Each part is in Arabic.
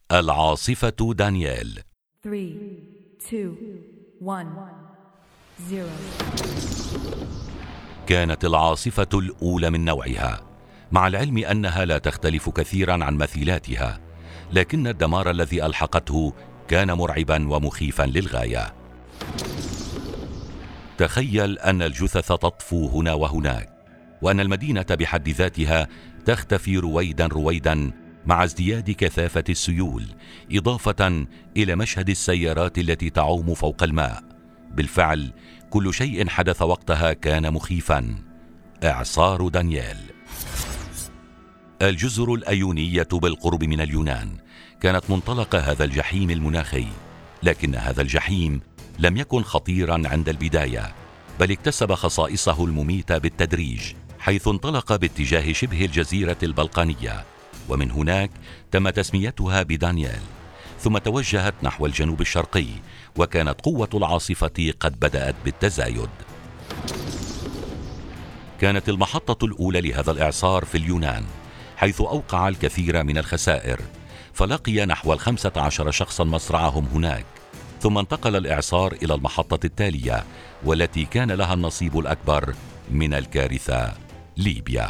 العاصفة دانيال. 3 2 1 0. كانت العاصفة الأولى من نوعها، مع العلم أنها لا تختلف كثيرا عن مثيلاتها، لكن الدمار الذي ألحقته كان مرعبا ومخيفا للغاية. تخيل أن الجثث تطفو هنا وهناك، وأن المدينة بحد ذاتها تختفي رويدا رويدا مع ازدياد كثافة السيول، إضافة إلى مشهد السيارات التي تعوم فوق الماء. بالفعل كل شيء حدث وقتها كان مخيفا. إعصار دانيال. الجزر الأيونية بالقرب من اليونان كانت منطلق هذا الجحيم المناخي، لكن هذا الجحيم لم يكن خطيرا عند البداية، بل اكتسب خصائصه المميتة بالتدريج، حيث انطلق باتجاه شبه الجزيرة البلقانية، ومن هناك تم تسميتها بدانيال، ثم توجهت نحو الجنوب الشرقي، وكانت قوة العاصفة قد بدأت بالتزايد. كانت المحطة الأولى لهذا الإعصار في اليونان، حيث أوقع الكثير من الخسائر، فلقي نحو 15 شخصا مصرعهم هناك. ثم انتقل الإعصار إلى المحطة التالية، والتي كان لها النصيب الأكبر من الكارثة، ليبيا.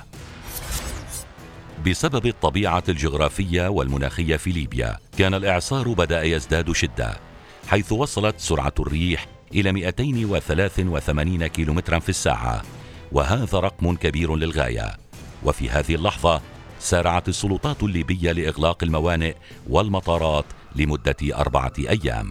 بسبب الطبيعة الجغرافية والمناخية في ليبيا، كان الإعصار بدأ يزداد شدة، حيث وصلت سرعة الريح إلى 283 كيلومترا في الساعة، وهذا رقم كبير للغاية. وفي هذه اللحظة سارعت السلطات الليبية لإغلاق الموانئ والمطارات لمدة 4 أيام.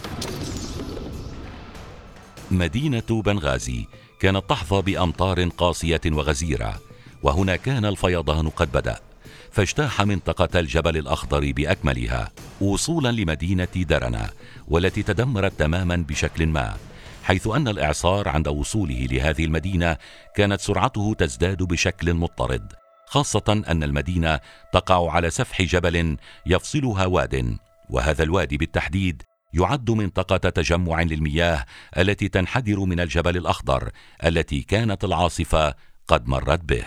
مدينة بنغازي كانت تحظى بأمطار قاسية وغزيرة، وهنا كان الفيضان قد بدأ، فاجتاح منطقة الجبل الأخضر بأكملها وصولا لمدينة درنا، والتي تدمرت تماما بشكل ما، حيث أن الإعصار عند وصوله لهذه المدينة كانت سرعته تزداد بشكل مضطرد، خاصة أن المدينة تقع على سفح جبل يفصلها واد، وهذا الوادي بالتحديد يعد منطقة تجمع للمياه التي تنحدر من الجبل الأخضر التي كانت العاصفة قد مرت به.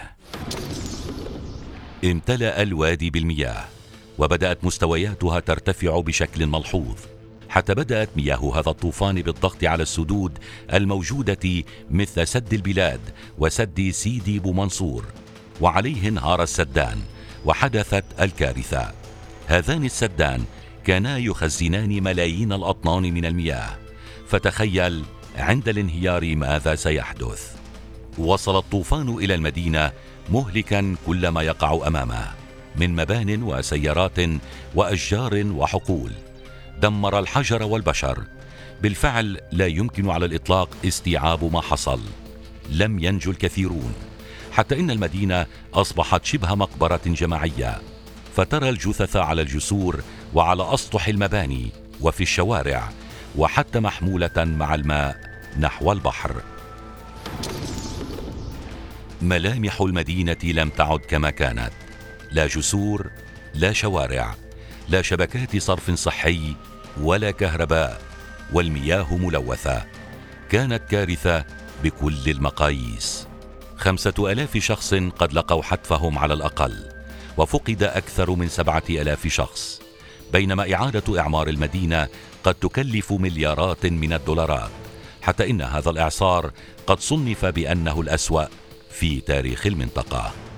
امتلأ الوادي بالمياه، وبدأت مستوياتها ترتفع بشكل ملحوظ، حتى بدأت مياه هذا الطوفان بالضغط على السدود الموجودة مثل سد البلاد وسد سيدي بومنصور، وعليه انهار السدان، وحدثت الكارثة. هذان السدان كانا يخزنان ملايين الأطنان من المياه، فتخيل عند الانهيار ماذا سيحدث. وصل الطوفان إلى المدينة مهلكا كل ما يقع أمامه من مبان وسيارات وأشجار وحقول، دمر الحجر والبشر. بالفعل لا يمكن على الإطلاق استيعاب ما حصل. لم ينجو الكثيرون، حتى إن المدينة أصبحت شبه مقبرة جماعية، فترى الجثث على الجسور وعلى أسطح المباني وفي الشوارع، وحتى محمولة مع الماء نحو البحر. ملامح المدينة لم تعد كما كانت، لا جسور، لا شوارع، لا شبكات صرف صحي ولا كهرباء، والمياه ملوثة. كانت كارثة بكل المقاييس. 5000 شخص قد لقوا حتفهم على الأقل، وفقد أكثر من 7000 شخص، بينما إعادة إعمار المدينة قد تكلف مليارات من الدولارات، حتى إن هذا الإعصار قد صنف بأنه الأسوأ في تاريخ المنطقة.